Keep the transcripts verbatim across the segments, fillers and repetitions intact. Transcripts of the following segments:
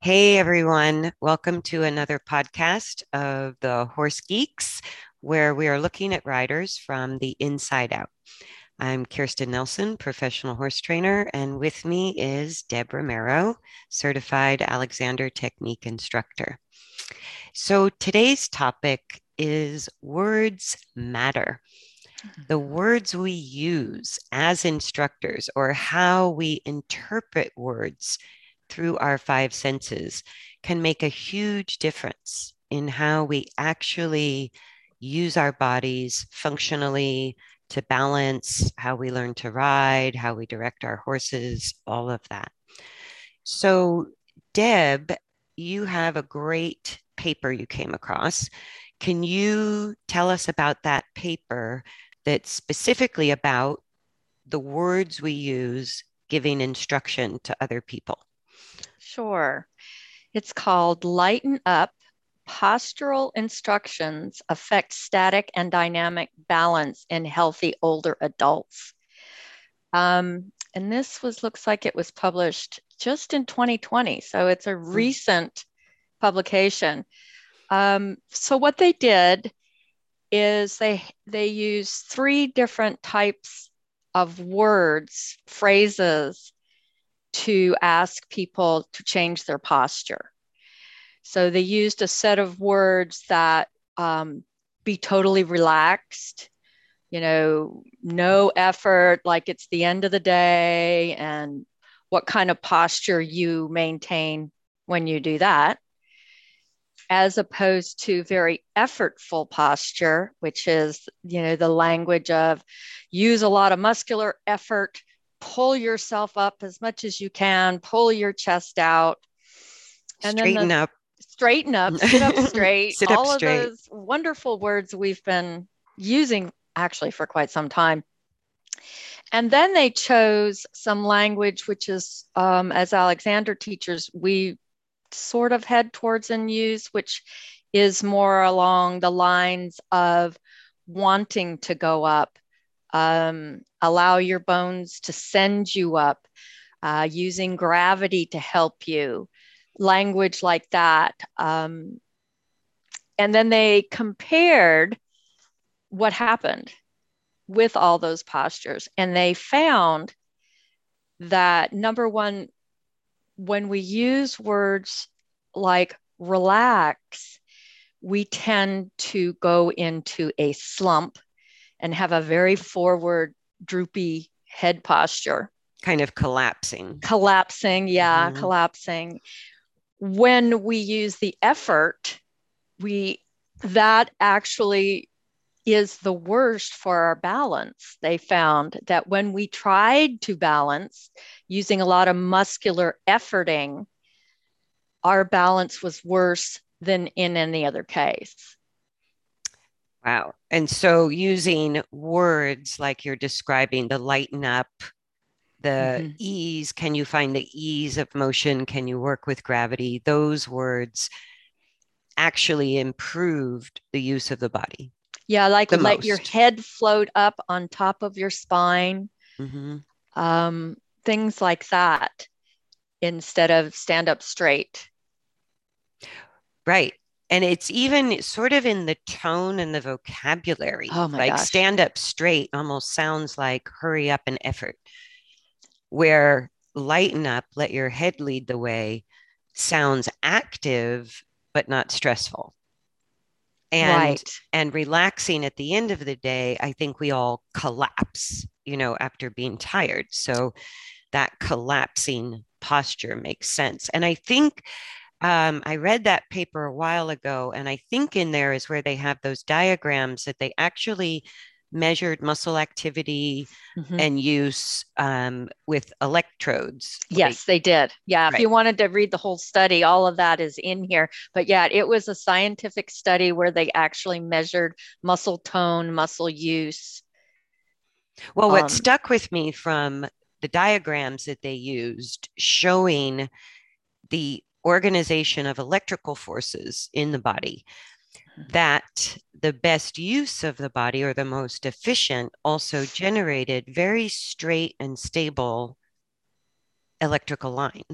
Hey everyone, welcome to another podcast of the Horse Geeks, where we are looking at riders from the inside out. I'm Kirsten Nelson, professional horse trainer, and with me is Deb Romero, certified Alexander Technique instructor. So today's topic is words matter. The words we use as instructors or how we interpret words through our five senses can make a huge difference in how we actually use our bodies functionally to balance, how we learn to ride, how we direct our horses, all of that. So, Deb, you have a great paper you came across. Can you tell us about that paper that's specifically about the words we use giving instruction to other people? Sure. It's called Lighten Up. Postural instructions affect static and dynamic balance in healthy older adults. Um, and this was looks like it was published just in twenty twenty, so it's a Mm. recent publication. Um, so what they did is they they used three different types of words, phrases to ask people to change their posture. So they used a set of words that um, be totally relaxed, you know, no effort, like it's the end of the day, and what kind of posture you maintain when you do that, as opposed to very effortful posture, which is, you know, the language of use a lot of muscular effort, pull yourself up as much as you can, pull your chest out. And then Straighten the up. straighten up, sit up straight, Sit up all of straight. those wonderful words we've been using actually for quite some time. And then they chose some language, which is, um, as Alexander teachers, we sort of head towards and use, which is more along the lines of wanting to go up, um, allow your bones to send you up, uh, using gravity to help you, language like that. Um, and then they compared what happened with all those postures. And they found that number one, when we use words like relax, we tend to go into a slump and have a very forward, droopy head posture. Kind of collapsing. Collapsing, yeah, Mhm. collapsing. When we use the effort, we that actually is the worst for our balance. They found that when we tried to balance using a lot of muscular efforting, our balance was worse than in any other case. Wow. And so using words like you're describing, the lighten up, the Mm-hmm. ease, can you find the ease of motion? Can you work with gravity? Those words actually improved the use of the body Yeah, like the let your most. head float up on top of your spine, Mhm. um, things like that, instead of stand up straight. Right. And it's even sort of in the tone and the vocabulary, Oh my like gosh. stand up straight almost sounds like hurry up and effort, where lighten up, let your head lead the way sounds active, but not stressful. And Right. and relaxing at the end of the day, I think we all collapse, you know, after being tired. So that collapsing posture makes sense. And I think um, I read that paper a while ago, and I think in there is where they have those diagrams that they actually measured muscle activity Mm-hmm. and use um, with electrodes. Like, Yes, they did. Yeah, if right. you wanted to read the whole study, all of that is in here. But yeah, it was a scientific study where they actually measured muscle tone, muscle use. Well, what Um, stuck with me from the diagrams that they used showing the organization of electrical forces in the body, that the best use of the body or the most efficient also generated very straight and stable electrical lines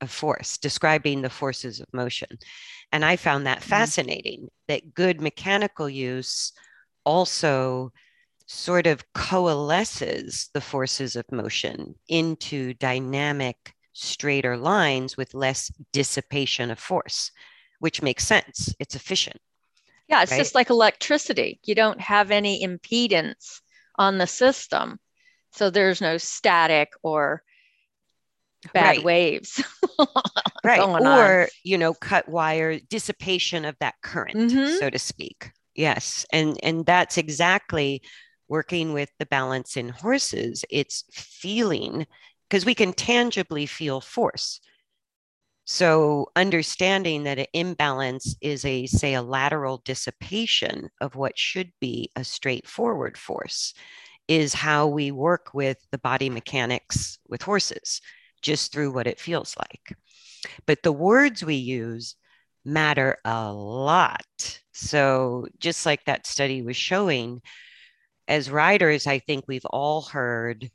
of force, describing the forces of motion. And I found that fascinating, that good mechanical use also sort of coalesces the forces of motion into dynamic, straighter lines with less dissipation of force, which makes sense. It's efficient. Yeah, it's Right? just like electricity. You don't have any impedance on the system. So there's no static or bad Right. waves Right. going on. Or, you know, cut wire, dissipation of that current, Mm-hmm. so to speak. Yes. And and that's exactly working with the balance in horses. It's feeling, because we can tangibly feel force. So understanding that an imbalance is a, say, a lateral dissipation of what should be a straightforward force is how we work with the body mechanics with horses, just through what it feels like. But the words we use matter a lot. So just like that study was showing, as riders, I think we've all heard,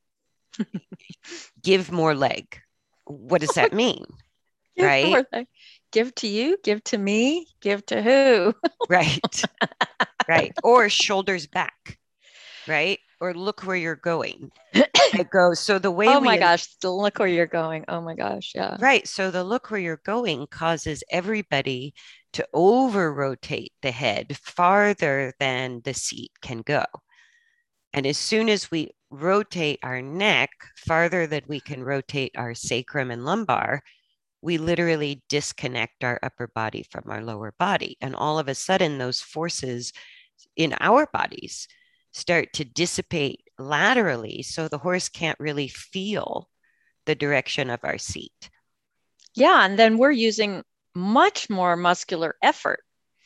give more leg. What does that mean? Give Right? more than give to you, give to me, give to who? Right. Right. Or shoulders back. Right. Or look where you're going. It goes. So the way Oh we, my gosh, look where you're going. Oh my gosh, yeah. right. So the look where you're going causes everybody to over rotate the head farther than the seat can go. And as soon as we rotate our neck farther than we can rotate our sacrum and lumbar, we literally disconnect our upper body from our lower body. And all of a sudden, those forces in our bodies start to dissipate laterally. So the horse can't really feel the direction of our seat. Yeah, and then we're using much more muscular effort.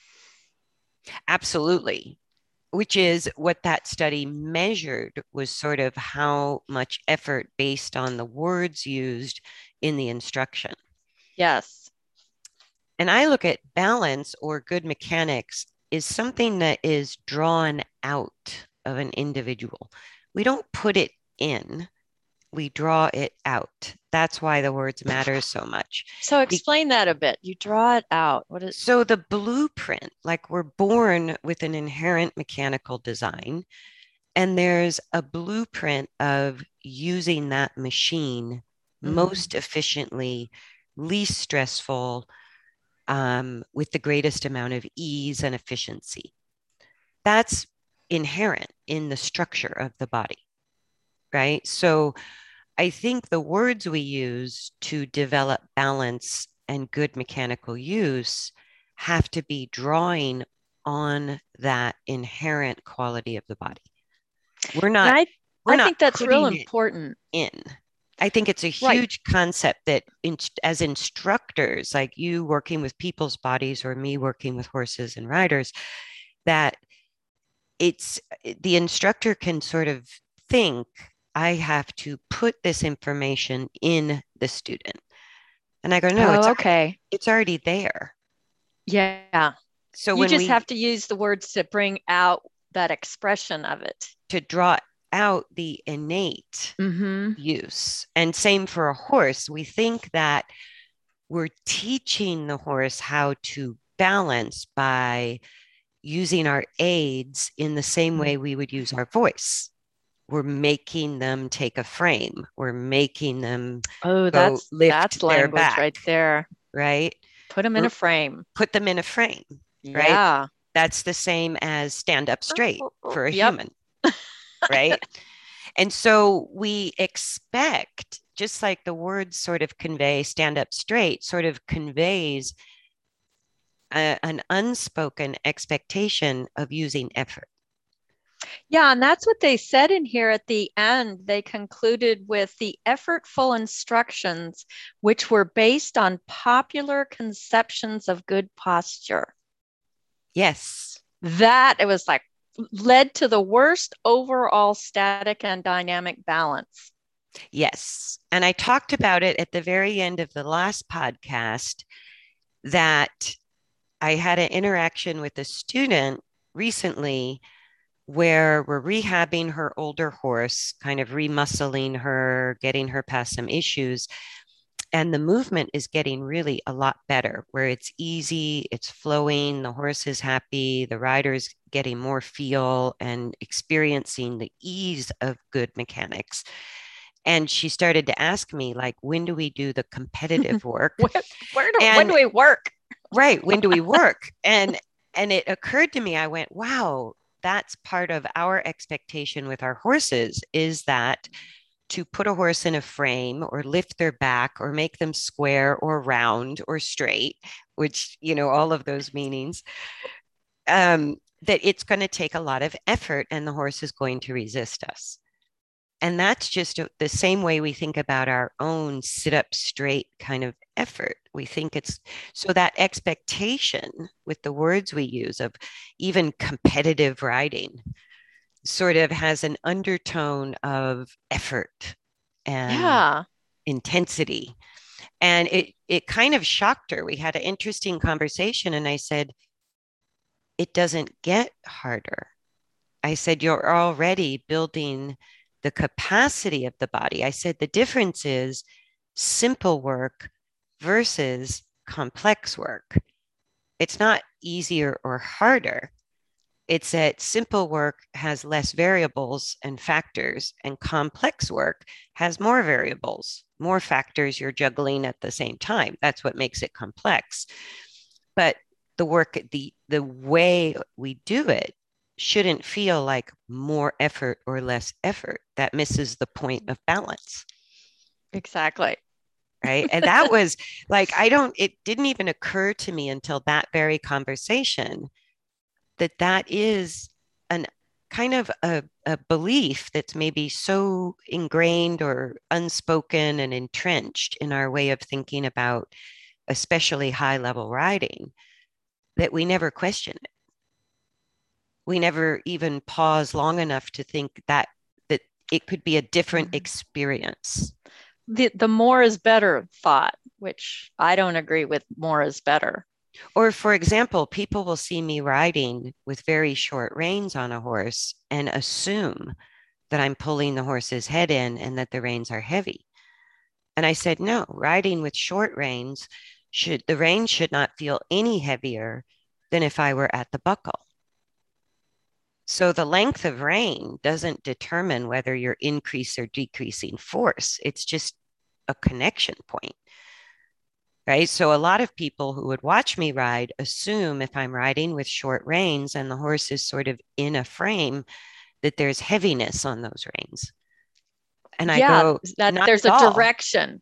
Absolutely. Which is what that study measured, was sort of how much effort based on the words used in the instruction. Yes. And I look at balance or good mechanics is something that is drawn out of an individual. We don't put it in, we draw it out. That's why the words matter so much. So Be- explain that a bit. You draw it out. What is so the blueprint, like we're born with an inherent mechanical design, and there's a blueprint of using that machine most mm-hmm. efficiently, least stressful, um, with the greatest amount of ease and efficiency. That's inherent in the structure of the body, right? So I think the words we use to develop balance and good mechanical use have to be drawing on that inherent quality of the body. We're And not I we're I not think that's real putting it important. in. I think it's a Right. huge concept that in, as instructors, like you working with people's bodies or me working with horses and riders, that it's the instructor can sort of think, I have to put this information in the student. And I go, no, it's Oh, already, okay. it's already there. Yeah. So You when just we have to use the words to bring out that expression of it. to draw out the innate Mm-hmm. use, and same for a horse, we think that we're teaching the horse how to balance by using our aids in the same way we would use our voice. We're making them take a frame. We're making them Oh, go that's that's lift their language back, right there. right? Put them in a We're, frame. put them in a frame, right? Yeah. That's the same as stand up straight for a Yep. human, right? And so we expect, just like the words sort of convey, stand up straight sort of conveys a, an unspoken expectation of using effort. Yeah, and that's what they said in here at the end. They concluded with the effortful instructions, which were based on popular conceptions of good posture. Yes. That it was like led to the worst overall static and dynamic balance. Yes. And I talked about it at the very end of the last podcast, that I had an interaction with a student recently where we're rehabbing her older horse, kind of remuscling her, getting her past some issues. And the movement is getting really a lot better, where it's easy, it's flowing, the horse is happy, the rider's getting more feel and experiencing the ease of good mechanics. And she started to ask me, like, when do we do the competitive work? where, where do, and when do we work? Right, when do we work? And and it occurred to me, I went, wow, that's part of our expectation with our horses, is that to put a horse in a frame or lift their back or make them square or round or straight, which, you know, all of those meanings, um, that it's going to take a lot of effort and the horse is going to resist us. And that's just a, the same way we think about our own sit up straight kind of effort. We think it's so that expectation with the words we use of even competitive riding sort of has an undertone of effort and Yeah. intensity. And it it kind of shocked her. We had an interesting conversation and I said, it doesn't get harder. I said, you're already building the capacity of the body. I said, the difference is simple work versus complex work. It's not easier or harder. It's that simple work has less variables and factors, and complex work has more variables, more factors you're juggling at the same time. That's what makes it complex. But the work, the, the way we do it shouldn't feel like more effort or less effort. That misses the point of balance. Exactly. Right. And that was like, I don't, it didn't even occur to me until that very conversation that that is an kind of a, a belief that's maybe so ingrained or unspoken and entrenched in our way of thinking about especially high level riding that we never question it. We never even pause long enough to think that that it could be a different mm-hmm. experience. The the more is better thought, which I don't agree with. More is better. Or, for example, people will see me riding with very short reins on a horse and assume that I'm pulling the horse's head in and that the reins are heavy. And I said, no, riding with short reins, should the reins should not feel any heavier than if I were at the buckle. So the length of rein doesn't determine whether you're increasing or decreasing force. It's just a connection point. Right. So a lot of people who would watch me ride assume if I'm riding with short reins and the horse is sort of in a frame, that there's heaviness on those reins. And I yeah, go, that there's a all. direction.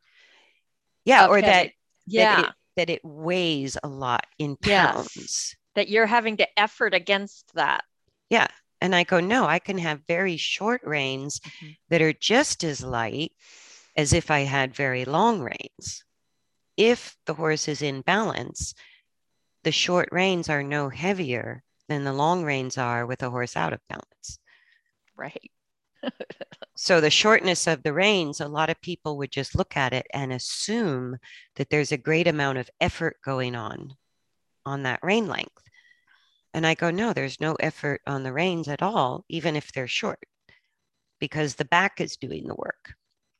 Yeah. Or heavy. that, yeah. that, it, that it weighs a lot in pounds. Yes. That you're having to effort against that. Yeah. And I go, no, I can have very short reins mm-hmm. that are just as light as if I had very long reins. If the horse is in balance, the short reins are no heavier than the long reins are with a horse out of balance. Right. So the shortness of the reins, a lot of people would just look at it and assume that there's a great amount of effort going on on that rein length. And I go, no, there's no effort on the reins at all, even if they're short, because the back is doing the work.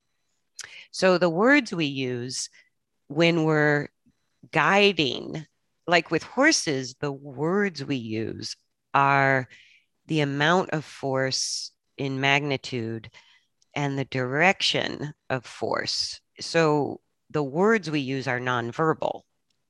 So the words we use when we're guiding, like with horses, the words we use are the amount of force in magnitude and the direction of force. So the words we use are nonverbal.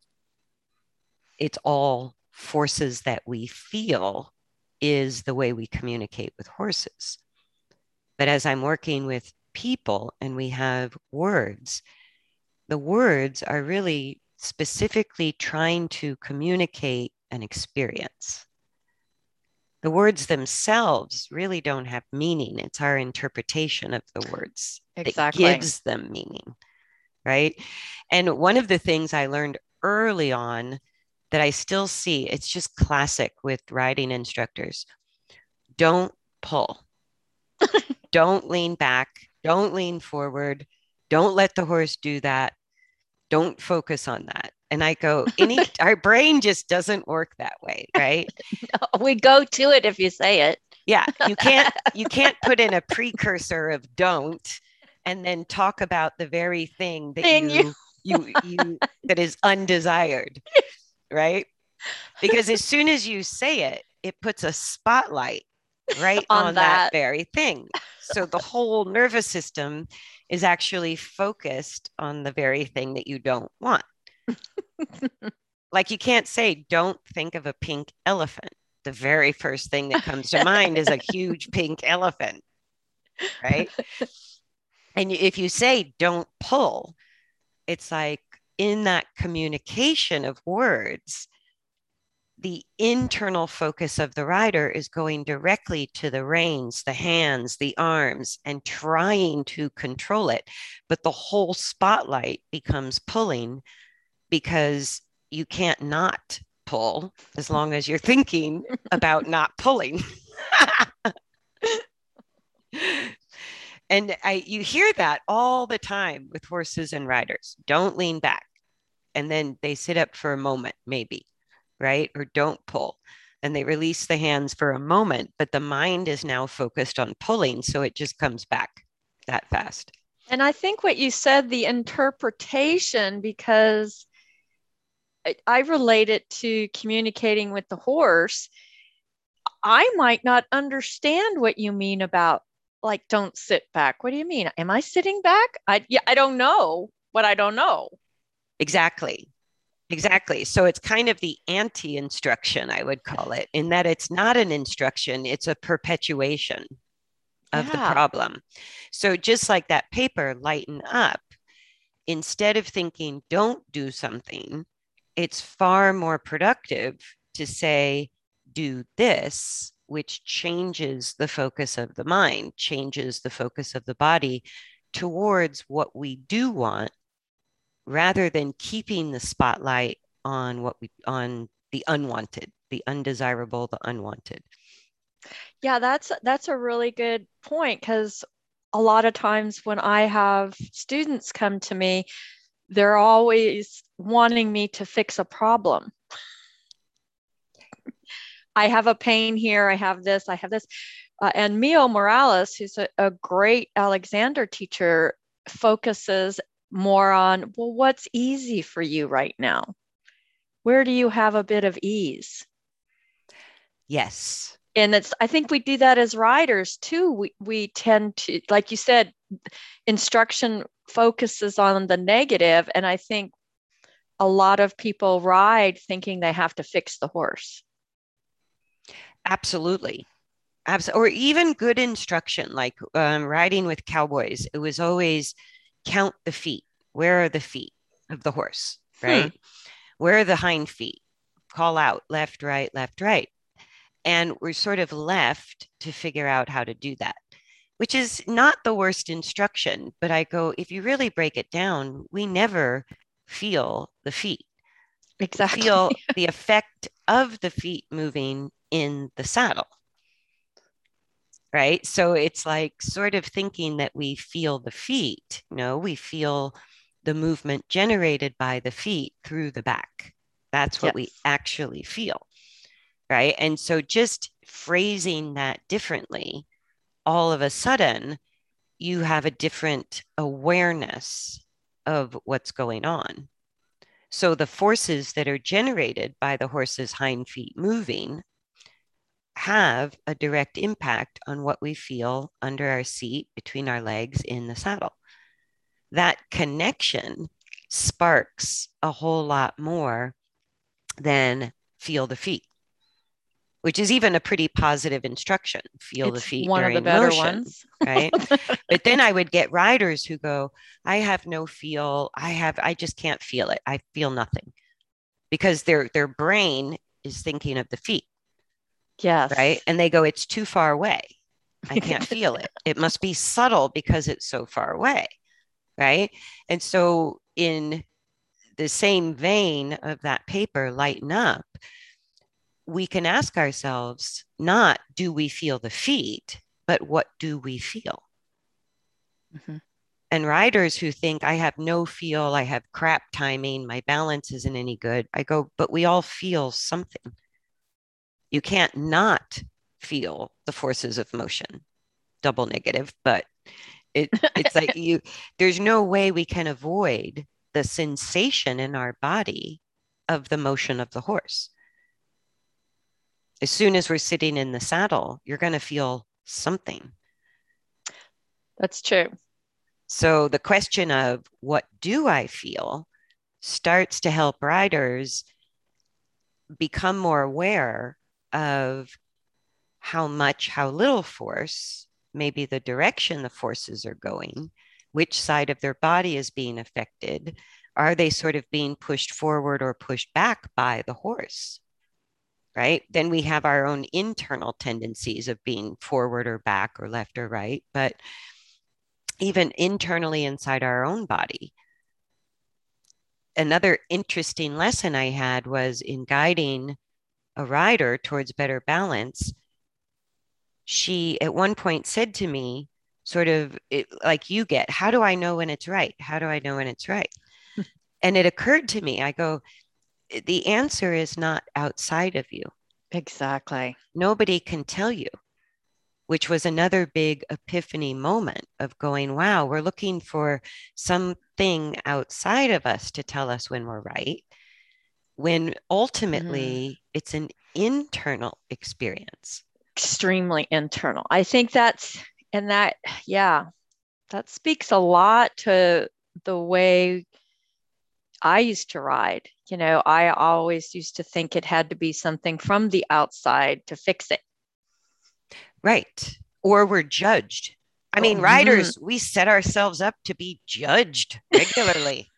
It's all forces that we feel is the way we communicate with horses. But as I'm working with people and we have words, the words are really specifically trying to communicate an experience. The words themselves really don't have meaning. It's our interpretation of the words exactly. that gives them meaning, right? And one of the things I learned early on that I still see, it's just classic with riding instructors. Don't pull. Don't lean back. Don't lean forward. Don't let the horse do that. Don't focus on that. And I go, any, our brain just doesn't work that way, right? No, we go to it if you say it. Yeah, you can't, you can't put in a precursor of don't and then talk about the very thing that And you, you you you that is undesired, right? Because as soon as you say it, it puts a spotlight right on on that that. very thing. So the whole nervous system is actually focused on the very thing that you don't want. Like you can't say, don't think of a pink elephant. The very first thing that comes to mind is a huge pink elephant, right? And if you say, don't pull, it's like in that communication of words, the internal focus of the rider is going directly to the reins, the hands, the arms, and trying to control it. But the whole spotlight becomes pulling because you can't not pull as long as you're thinking about not pulling. And I, you hear that all the time with horses and riders. Don't lean back. And then they sit up for a moment, maybe, right? Or don't pull. And they release the hands for a moment, but the mind is now focused on pulling. So it just comes back that fast. And I think what you said, the interpretation, because I, I relate it to communicating with the horse. I might not understand what you mean about like don't sit back. What do you mean? Am I sitting back? I yeah, I don't know what I don't know. Exactly. Exactly. So it's kind of the anti instruction, I would call it, in that it's not an instruction, it's a perpetuation of the Yeah. problem. So just like that paper, lighten up, instead of thinking, don't do something, it's far more productive to say, do this, which changes the focus of the mind, changes the focus of the body towards what we do want, rather than keeping the spotlight on what we on the unwanted, the undesirable, the unwanted. Yeah, that's that's a really good point because a lot of times when I have students come to me, they're always wanting me to fix a problem. I have a pain here, I have this, I have this. Uh, and Mio Morales, who's a, a great Alexander teacher, focuses more on, well, what's easy for you right now? Where do you have a bit of ease? Yes. And it's, I think we do that as riders too. We, we tend to, like you said, instruction focuses on the negative, and I think a lot of people ride thinking they have to fix the horse. Absolutely. Absolutely. Or even good instruction, like um, riding with cowboys. It was always count the feet. Where are the feet of the horse, Hmm. right? Where are the hind feet? Call out left, right, left, right. And we're sort of left to figure out how to do that, which is not the worst instruction. But I go, if you really break it down, we never feel the feet. We Exactly. feel the effect of the feet moving in the saddle, right? So it's like sort of thinking that we feel the feet. No, we feel the movement generated by the feet through the back. That's what we Yes. actually feel, right? And so just phrasing that differently, all of a sudden, you have a different awareness of what's going on. So the forces that are generated by the horse's hind feet moving have a direct impact on what we feel under our seat, between our legs, in the saddle. That connection sparks a whole lot more than feel the feet, which is even a pretty positive instruction. Feel the It's feet one of the during better motion, ones. right? But then I would get riders who go, I have no feel. I have, I just can't feel it. I feel nothing, because their their brain is thinking of the feet, right? Yes. And they go, it's too far away. I can't feel it. It must be subtle because it's so far away, right? And so, in the same vein of that paper, lighten up, we can ask ourselves, not do we feel the feet, but what do we feel? Mm-hmm. And riders who think, I have no feel, I have crap timing, my balance isn't any good, I go, but we all feel something. You can't not feel the forces of motion. Double negative, but It, it's like you, there's no way we can avoid the sensation in our body of the motion of the horse. As soon as we're sitting in the saddle, you're going to feel something. That's true. So the question of what do I feel starts to help riders become more aware of how much, how little force, maybe the direction the forces are going, which side of their body is being affected. Are they sort of being pushed forward or pushed back by the horse? Right? Then we have our own internal tendencies of being forward or back or left or right. But even internally inside our own body, another interesting lesson I had was in guiding a rider towards better balance. She at one point said to me, sort of it, like you get, how do I know when it's right? How do I know when it's right? And it occurred to me, I go, the answer is not outside of you. Exactly. Nobody can tell you, which was another big epiphany moment of going, wow, we're looking for something outside of us to tell us when we're right, when ultimately mm. it's an internal experience. Extremely internal. I think that's, and that, yeah, that speaks a lot to the way I used to ride. You know, I always used to think it had to be something from the outside to fix it. Right. Or we're judged. I mean, mm-hmm. riders, we set ourselves up to be judged regularly.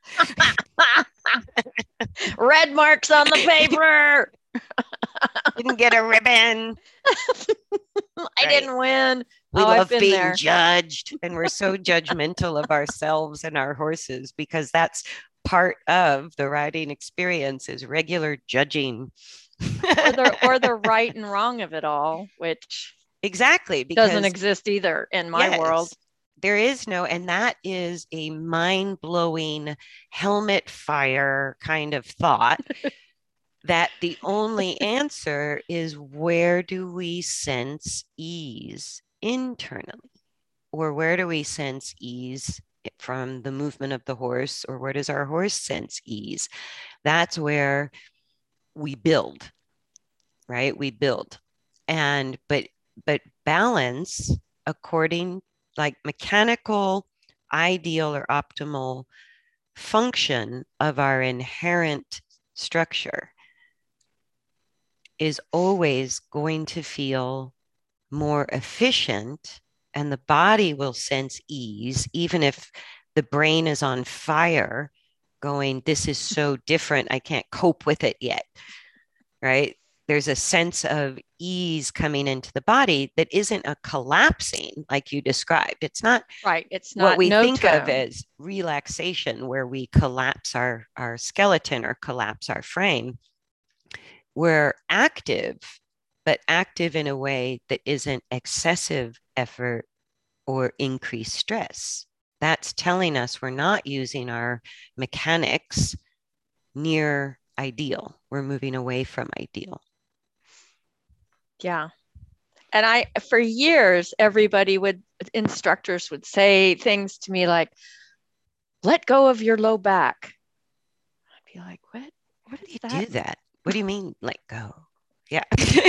Red marks on the paper. Didn't get a ribbon. I right. didn't win. We oh, love I've been being there. judged, and we're so judgmental of ourselves and our horses because that's part of the riding experience is regular judging. or, the, or the right and wrong of it all, which exactly because, doesn't exist either in my yes, world. There is no, and that is a mind-blowing helmet fire kind of thought that the only answer is where do we sense ease internally? Or where do we sense ease from the movement of the horse? Or where does our horse sense ease? That's where we build, right? We build. And, but, but balance according, like mechanical, ideal or optimal function of our inherent structure is always going to feel more efficient, and the body will sense ease, even if the brain is on fire going, this is so different, I can't cope with it yet, right? There's a sense of ease coming into the body that isn't a collapsing like you described. It's not right. It's not what we no think tone. of as relaxation, where we collapse our, our skeleton or collapse our frame. We're active, but active in a way that isn't excessive effort or increased stress. That's telling us we're not using our mechanics near ideal. We're moving away from ideal. Yeah. And I, for years, everybody would, instructors would say things to me like, let go of your low back. I'd be like, what? What is you that? do that? What do you mean, let go? Yeah.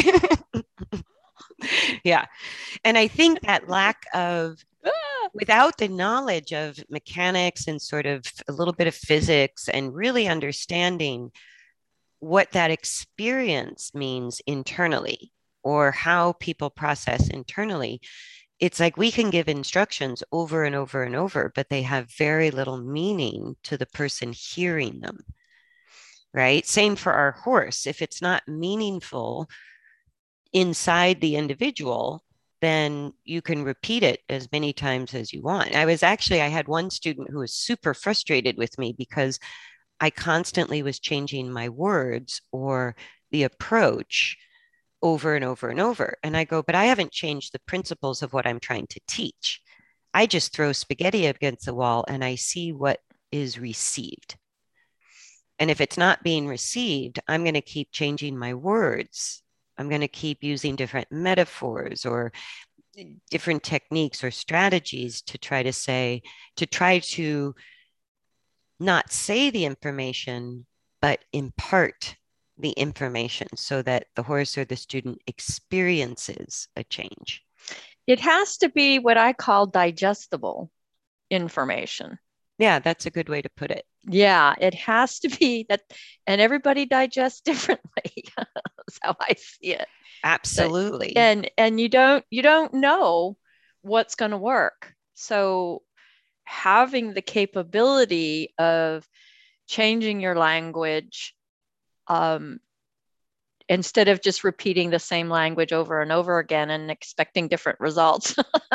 yeah. And I think that lack of, without the knowledge of mechanics and sort of a little bit of physics and really understanding what that experience means internally or how people process internally, it's like we can give instructions over and over and over, but they have very little meaning to the person hearing them. Right? Same for our horse. If it's not meaningful inside the individual, then you can repeat it as many times as you want. I was actually, I had one student who was super frustrated with me because I constantly was changing my words or the approach over and over and over. And I go, but I haven't changed the principles of what I'm trying to teach. I just throw spaghetti against the wall and I see what is received. And if it's not being received, I'm going to keep changing my words. I'm going to keep using different metaphors or different techniques or strategies to try to say, to try to not say the information, but impart the information so that the horse or the student experiences a change. It has to be what I call digestible information. Yeah, that's a good way to put it. Yeah, it has to be that, and everybody digests differently. That's how I see it. Absolutely. So, and and you don't you don't know what's going to work. So having the capability of changing your language, um, instead of just repeating the same language over and over again and expecting different results.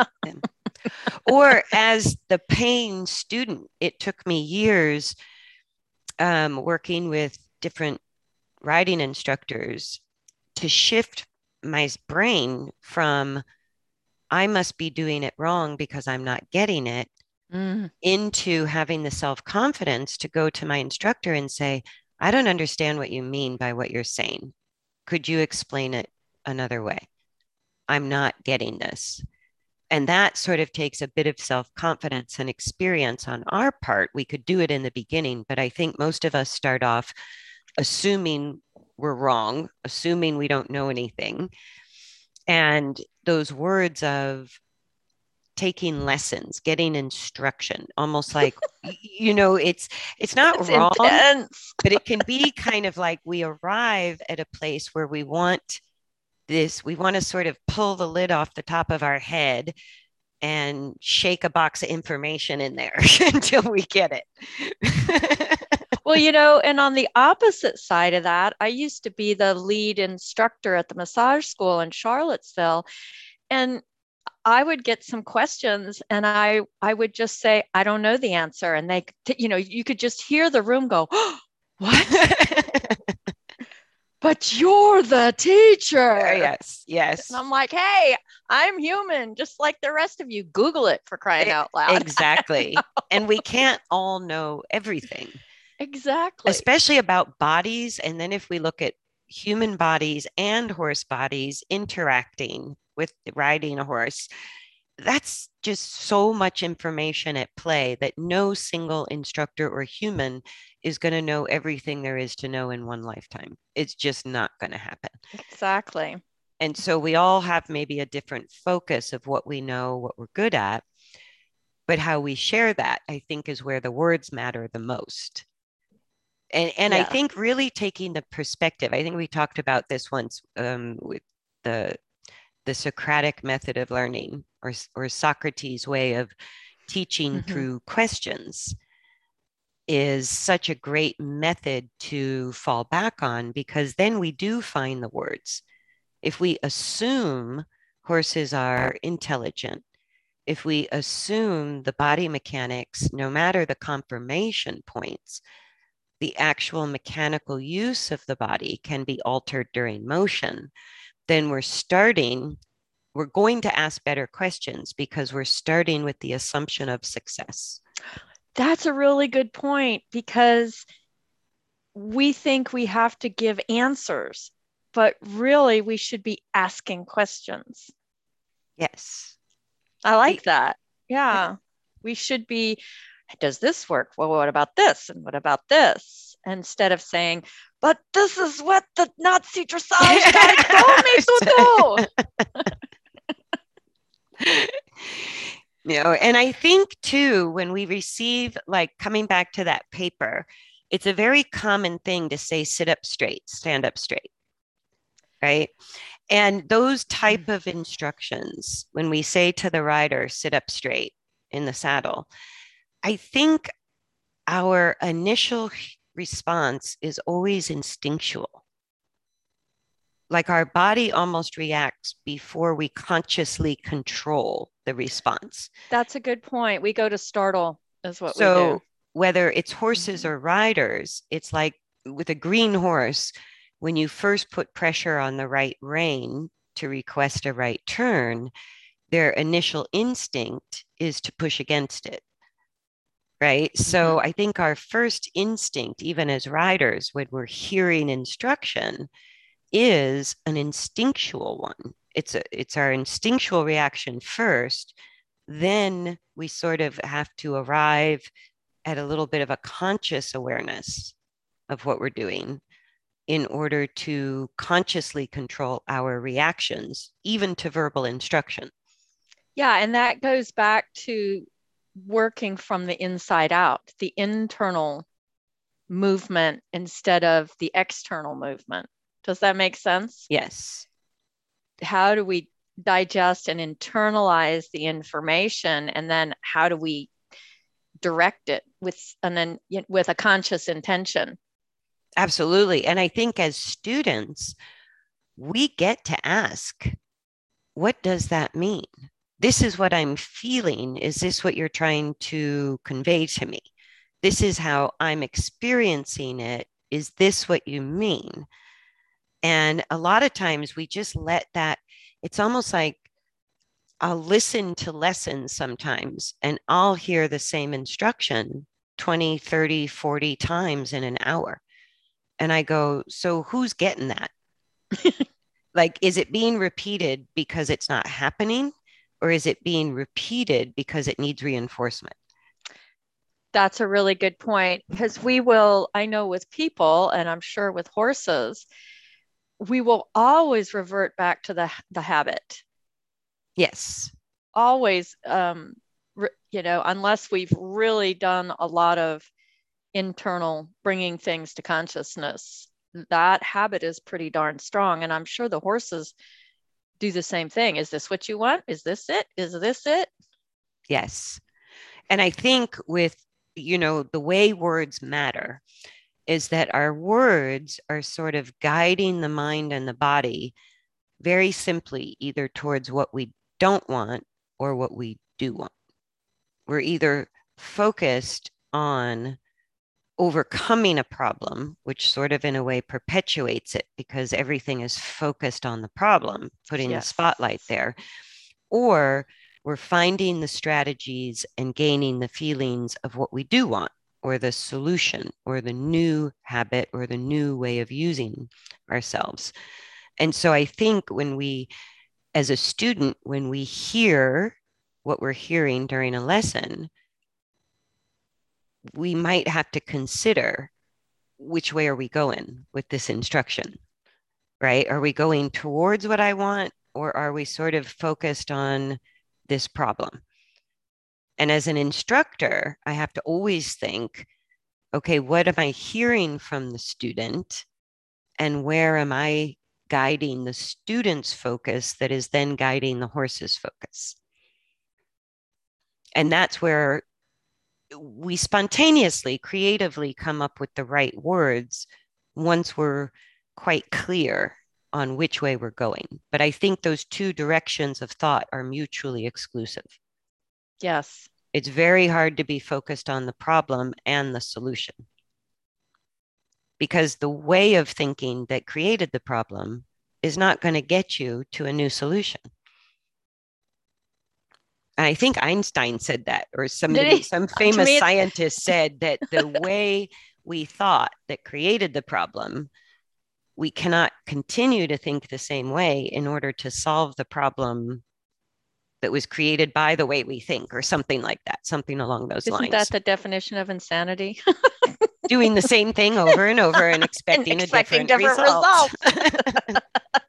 Or as the paying student, it took me years um, working with different riding instructors to shift my brain from I must be doing it wrong because I'm not getting it mm. into having the self-confidence to go to my instructor and say, I don't understand what you mean by what you're saying. Could you explain it another way? I'm not getting this. And that sort of takes a bit of self-confidence and experience on our part. We could do it in the beginning, but I think most of us start off assuming we're wrong, assuming we don't know anything. And those words of taking lessons, getting instruction, almost like, you know, it's it's not That's wrong, intense. but it can be kind of like we arrive at a place where we want this, we want to sort of pull the lid off the top of our head and shake a box of information in there until we get it. Well, you know, and on the opposite side of that, I used to be the lead instructor at the massage school in Charlottesville. And I would get some questions and I I would just say, I don't know the answer. And they, you know, you could just hear the room go, oh, what? But you're the teacher. Yes, yes. And I'm like, hey, I'm human, just like the rest of you. Google it, for crying out loud. Exactly. And we can't all know everything. Exactly. Especially about bodies. And then if we look at human bodies and horse bodies interacting with riding a horse, that's just so much information at play that no single instructor or human is going to know everything there is to know in one lifetime. It's just not going to happen. Exactly. And so we all have maybe a different focus of what we know, what we're good at, but how we share that, I think, is where the words matter the most. And, and yeah. I think really taking the perspective, I think we talked about this once um, with the the Socratic method of learning, or, or Socrates' way of teaching mm-hmm. through questions, is such a great method to fall back on, because then we do find the words. If we assume horses are intelligent, if we assume the body mechanics, no matter the confirmation points, the actual mechanical use of the body can be altered during motion, then we're starting, we're going to ask better questions because we're starting with the assumption of success. That's a really good point, because we think we have to give answers, but really we should be asking questions. Yes. I like that. Yeah. yeah. We should be, does this work? Well, what about this? And what about this? Instead of saying, but this is what the Nazi dressage guy told me to do. You know, and I think too, when we receive, like coming back to that paper, it's a very common thing to say, sit up straight, stand up straight, right? And those type of instructions, when we say to the rider, sit up straight in the saddle, I think our initial response is always instinctual. Like our body almost reacts before we consciously control the response. That's a good point. We go to startle is what so we do. Whether it's horses mm-hmm. or riders, it's like with a green horse, when you first put pressure on the right rein to request a right turn, their initial instinct is to push against it. Right. Mm-hmm. So I think our first instinct, even as riders, when we're hearing instruction, is an instinctual one. it's a, it's our instinctual reaction first. Then we sort of have to arrive at a little bit of a conscious awareness of what we're doing in order to consciously control our reactions, even to verbal instruction. Yeah, and that goes back to working from the inside out, the internal movement instead of the external movement. Does that make sense? Yes. How do we digest and internalize the information, and then how do we direct it with and then with a conscious intention? Absolutely. And I think as students, we get to ask, what does that mean? This is what I'm feeling. Is this what you're trying to convey to me? This is how I'm experiencing it. Is this what you mean? And a lot of times we just let that, it's almost like I'll listen to lessons sometimes and I'll hear the same instruction twenty, thirty, forty times in an hour. And I go, so who's getting that? Like, is it being repeated because it's not happening? Or is it being repeated because it needs reinforcement? That's a really good point, because we will, I know with people, and I'm sure with horses, we will always revert back to the, the habit. Yes. Always, um, you know, unless we've really done a lot of internal bringing things to consciousness, that habit is pretty darn strong. And I'm sure the horses do the same thing. Is this what you want? Is this it? Is this it? Yes. And I think with, you know, the way words matter is that our words are sort of guiding the mind and the body very simply, either towards what we don't want or what we do want. We're either focused on overcoming a problem, which sort of in a way perpetuates it because everything is focused on the problem, putting yes. the spotlight there, or we're finding the strategies and gaining the feelings of what we do want, or the solution, or the new habit, or the new way of using ourselves. And so I think when we, as a student, when we hear what we're hearing during a lesson, we might have to consider which way are we going with this instruction, right? Are we going towards what I want, or are we sort of focused on this problem? And as an instructor, I have to always think, okay, what am I hearing from the student? And where am I guiding the student's focus that is then guiding the horse's focus? And that's where we spontaneously, creatively come up with the right words once we're quite clear on which way we're going. But I think those two directions of thought are mutually exclusive. Yes. It's very hard to be focused on the problem and the solution, because the way of thinking that created the problem is not going to get you to a new solution. I think Einstein said that, or somebody, some famous me, scientist said that the way we thought that created the problem, we cannot continue to think the same way in order to solve the problem that was created by the way we think, or something like that, something along those Isn't lines. Isn't that the definition of insanity? Doing the same thing over and over and expecting, and expecting a different, different result. result.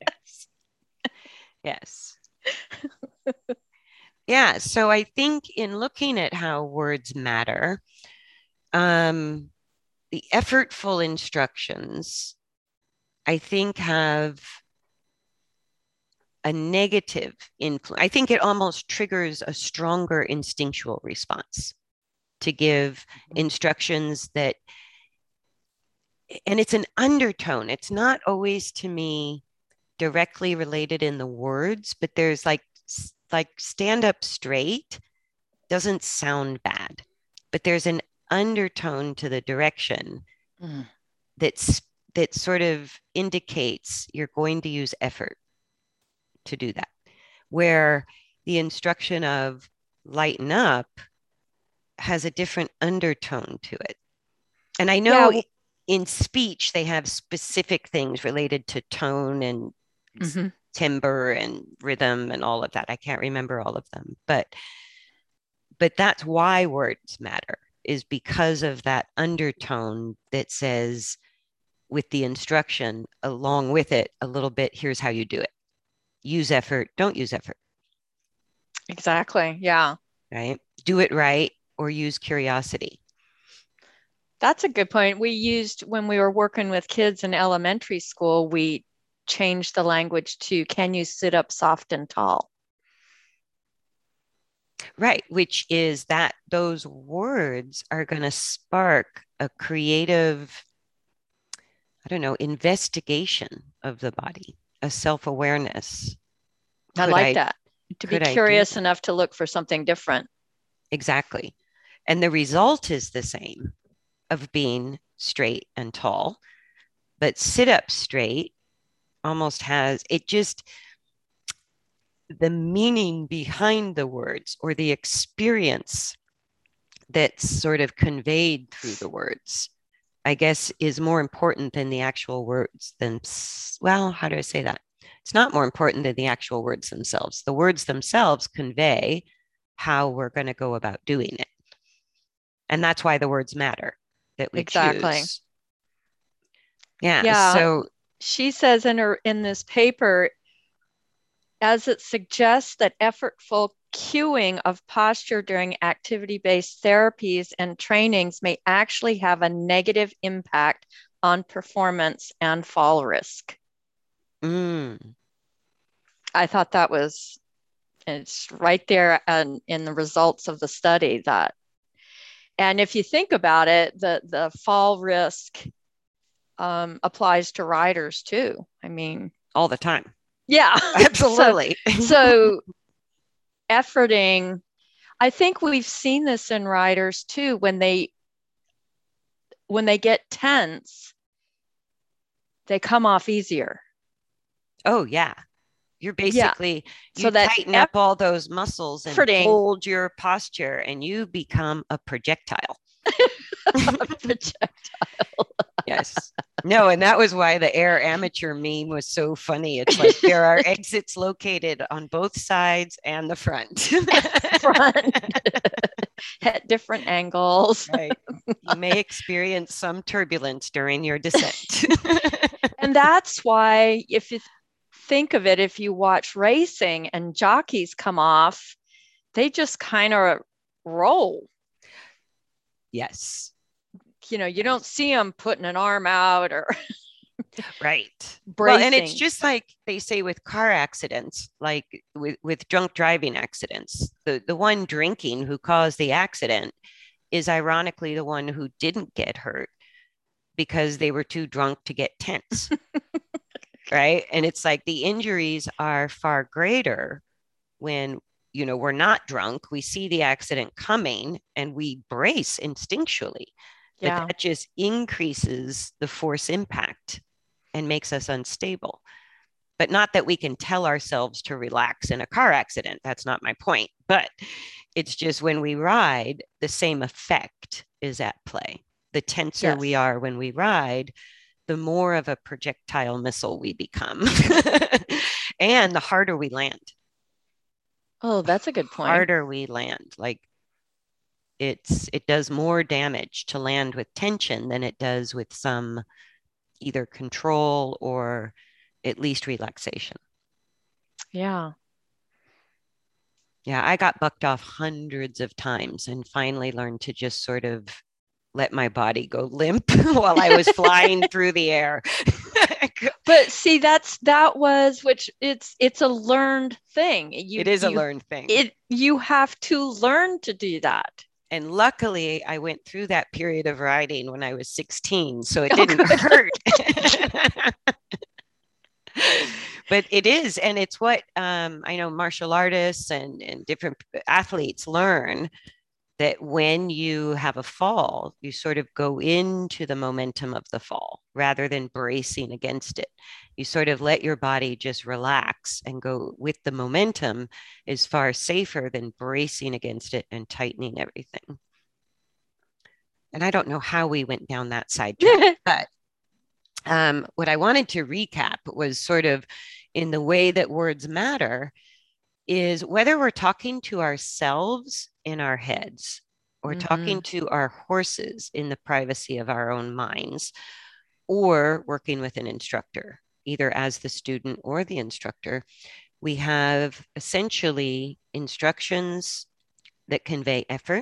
Yes. Yes. Yeah, so I think in looking at how words matter, um, the effortful instructions, I think, have a negative influence. I think it almost triggers a stronger instinctual response to give instructions that, and it's an undertone. It's not always, to me, directly related in the words, but there's like, like stand up straight doesn't sound bad, but there's an undertone to the direction mm. that's that sort of indicates you're going to use effort to do that, where the instruction of lighten up has a different undertone to it. And I know yeah. in speech they have specific things related to tone and mm-hmm. timbre and rhythm and all of that. I can't remember all of them, but but that's why words matter, is because of that undertone that says, with the instruction along with it a little bit, here's how you do it. Use effort, don't use effort. Exactly. Yeah. Right? Do it right or use curiosity. That's a good point. We used, when we were working with kids in elementary school, we changed the language to, can you sit up soft and tall? Right, which is that those words are going to spark a creative, I don't know, investigation of the body, a self-awareness. I Could like I, that. To be could I do curious that? enough to look for something different. Exactly. And the result is the same, of being straight and tall, but sit up straight almost has it just the meaning behind the words or the experience that's sort of conveyed through the words, I guess, is more important than the actual words. Than, well, how do I say that? It's not more important than the actual words themselves. The words themselves convey how we're going to go about doing it. And that's why the words matter that we Exactly. choose. Yeah. Yeah. So She says in her in this paper, as it suggests that effortful cueing of posture during activity-based therapies and trainings may actually have a negative impact on performance and fall risk. mm, I thought that was, it's right there and in the results of the study that, and if you think about it, the the fall risk um, applies to riders too. I mean, all the time. yeah. so Absolutely. so efforting, I think we've seen this in riders too, when they when they get tense, they come off easier. Oh, yeah. You're Yeah. basically, So you that tighten up all those muscles and efforting hold your posture and you become a projectile. projectile. Yes. No, and that was why the air amateur meme was so funny. It's like there are exits located on both sides and the front. front at different angles. Right. You may experience some turbulence during your descent. And that's why, if you think of it, if you watch racing and jockeys come off, they just kind of roll. Yes. You know, you don't see them putting an arm out or right. bracing. Well, and it's just like they say with car accidents, like with, with drunk driving accidents, the, the one drinking who caused the accident is ironically the one who didn't get hurt because they were too drunk to get tense. Right. And it's like the injuries are far greater when, you know, we're not drunk, we see the accident coming and we brace instinctually. But yeah. that just increases the force impact and makes us unstable. But not that we can tell ourselves to relax in a car accident. That's not my point. But it's just when we ride, the same effect is at play. The tenser Yes. we are when we ride, the more of a projectile missile we become. And the harder we land. Oh, that's a good point. Harder we land. Like it's it does more damage to land with tension than it does with some either control or at least relaxation. Yeah. Yeah, I got bucked off hundreds of times and finally learned to just sort of let my body go limp while I was flying through the air. But see, that's that was which it's it's a learned thing. You, it is you, a learned thing. It you have to learn to do that. And luckily, I went through that period of riding when I was sixteen, so it didn't oh, hurt. But it is, and it's what um, I know martial artists and, and different athletes learn, that when you have a fall, you sort of go into the momentum of the fall rather than bracing against it. You sort of let your body just relax and go with the momentum is far safer than bracing against it and tightening everything. And I don't know how we went down that side track, but um, what I wanted to recap was sort of in the way that words matter is whether we're talking to ourselves in our heads or Mm-hmm. talking to our horses in the privacy of our own minds, or working with an instructor, either as the student or the instructor. We have essentially instructions that convey effort.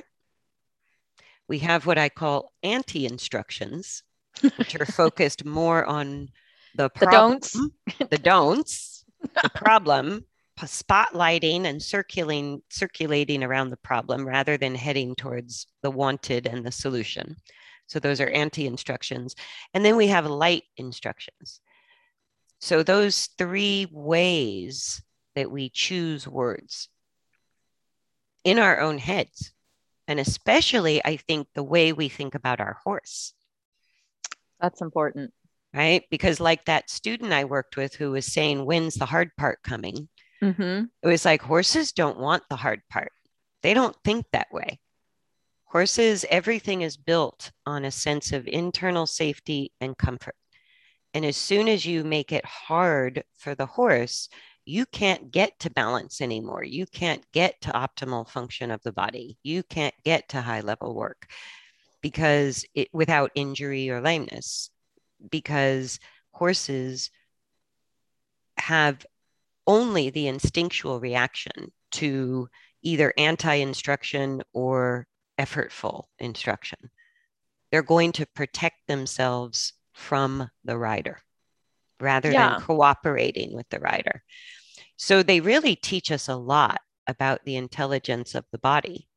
We have what I call anti instructions, which are focused more on the The problem, don'ts. the don'ts, the problem, spotlighting and circulating, circulating around the problem rather than heading towards the wanted and the solution. So those are anti instructions. And then we have light instructions. So those three ways that we choose words in our own heads. And especially, I think, the way we think about our horse. That's important. Right? Because, like that student I worked with who was saying, when's the hard part coming? Mm-hmm. It was like horses don't want the hard part. They don't think that way. Horses, everything is built on a sense of internal safety and comfort. And as soon as you make it hard for the horse, you can't get to balance anymore. You can't get to optimal function of the body. You can't get to high level work because it without injury or lameness, because horses have only the instinctual reaction to either anti-instruction or effortful instruction. They're going to protect themselves from the rider rather than Yeah. cooperating with the rider. So they really teach us a lot about the intelligence of the body.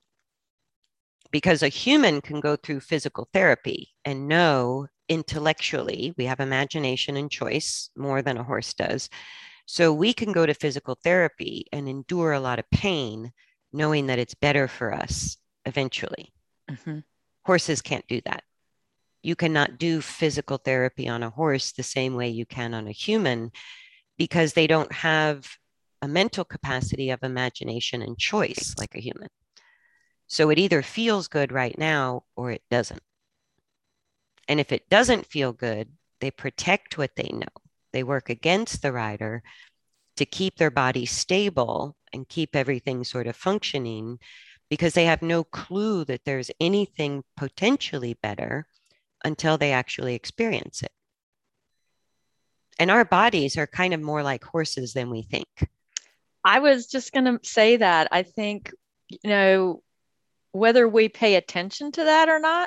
Because a human can go through physical therapy and know intellectually, we have imagination and choice more than a horse does. So we can go to physical therapy and endure a lot of pain, knowing that it's better for us eventually. Mm-hmm. Horses can't do that. You cannot do physical therapy on a horse the same way you can on a human because they don't have a mental capacity of imagination and choice like a human. So it either feels good right now or it doesn't. And if it doesn't feel good, they protect what they know. They work against the rider to keep their body stable and keep everything sort of functioning because they have no clue that there's anything potentially better until they actually experience it. And our bodies are kind of more like horses than we think. I was just going to say that. I think, you know, whether we pay attention to that or not,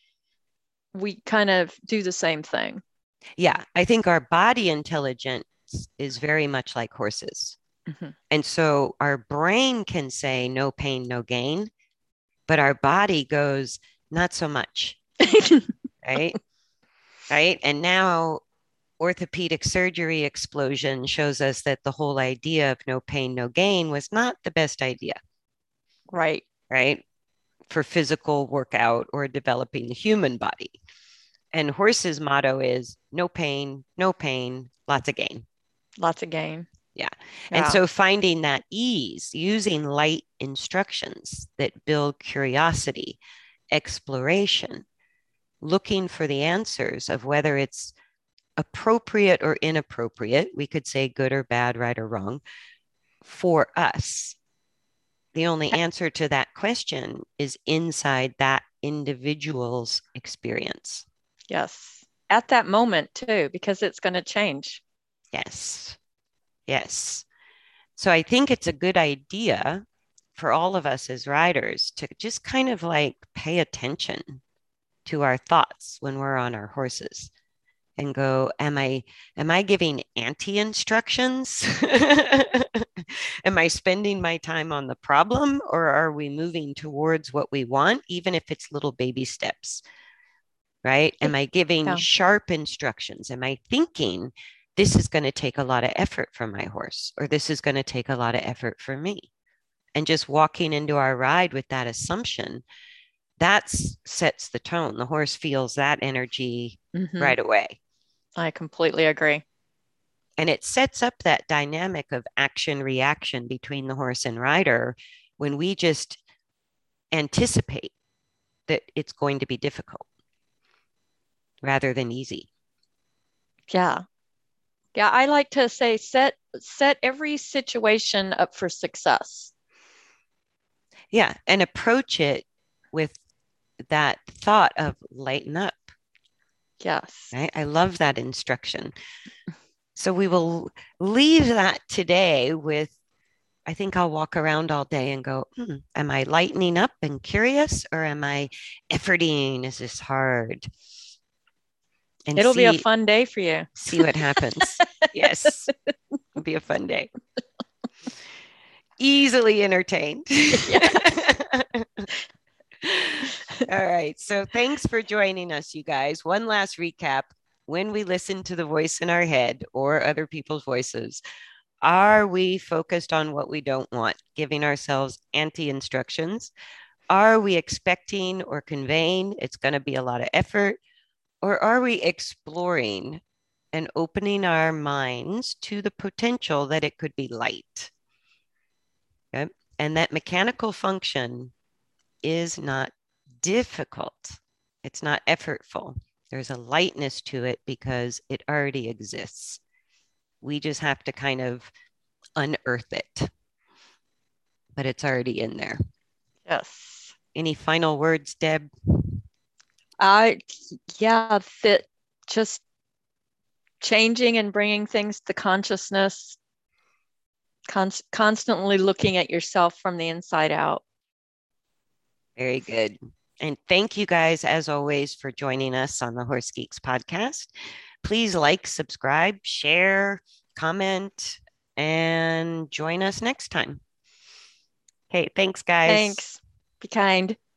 we kind of do the same thing. Yeah, I think our body intelligence is very much like horses. Mm-hmm. And so our brain can say no pain, no gain, but our body goes, not so much. Right. Right. And now orthopedic surgery explosion shows us that the whole idea of no pain, no gain was not the best idea. Right. Right. For physical workout or developing the human body. And horses' motto is no pain, no pain, lots of gain. Lots of gain. Yeah. And Yeah. so finding that ease, using light instructions that build curiosity, exploration, looking for the answers of whether it's appropriate or inappropriate, we could say good or bad, right or wrong, for us. The only answer to that question is inside that individual's experience. Yes. At that moment, too, because it's going to change. Yes. Yes. So I think it's a good idea for all of us as riders to just kind of like pay attention to our thoughts when we're on our horses and go, am I am I giving anti-instructions? Am I spending my time on the problem or are we moving towards what we want, even if it's little baby steps? Right? Am I giving Yeah. sharp instructions? Am I thinking this is going to take a lot of effort from my horse, or this is going to take a lot of effort for me? And just walking into our ride with that assumption, that sets the tone. The horse feels that energy mm-hmm. right away. I completely agree. And it sets up that dynamic of action reaction between the horse and rider when we just anticipate that it's going to be difficult rather than easy. Yeah. Yeah, I like to say set set every situation up for success. Yeah. And approach it with that thought of lighten up. Yes. Right? I love that instruction. So we will leave that today with, I think I'll walk around all day and go, hmm, am I lightening up and curious, or am I efforting? Is this hard? And It'll be a see, fun day for you. see what happens. Yes, it'll be a fun day. Easily entertained. Yes. All right. So thanks for joining us, you guys. One last recap. When we listen to the voice in our head or other people's voices, are we focused on what we don't want, giving ourselves anti instructions? Are we expecting or conveying it's going to be a lot of effort? Or are we exploring and opening our minds to the potential that it could be light? Okay. And that mechanical function is not difficult, it's not effortful. There's a lightness to it because it already exists. We just have to kind of unearth it, but it's already in there. Yes. Any final words, Deb? I, yeah, that just changing and bringing things to consciousness, con- constantly looking at yourself from the inside out. Very good. And thank you guys, as always, for joining us on the Horse Geeks podcast. Please like, subscribe, share, comment, and join us next time. Okay, thanks, guys. Thanks. Be kind.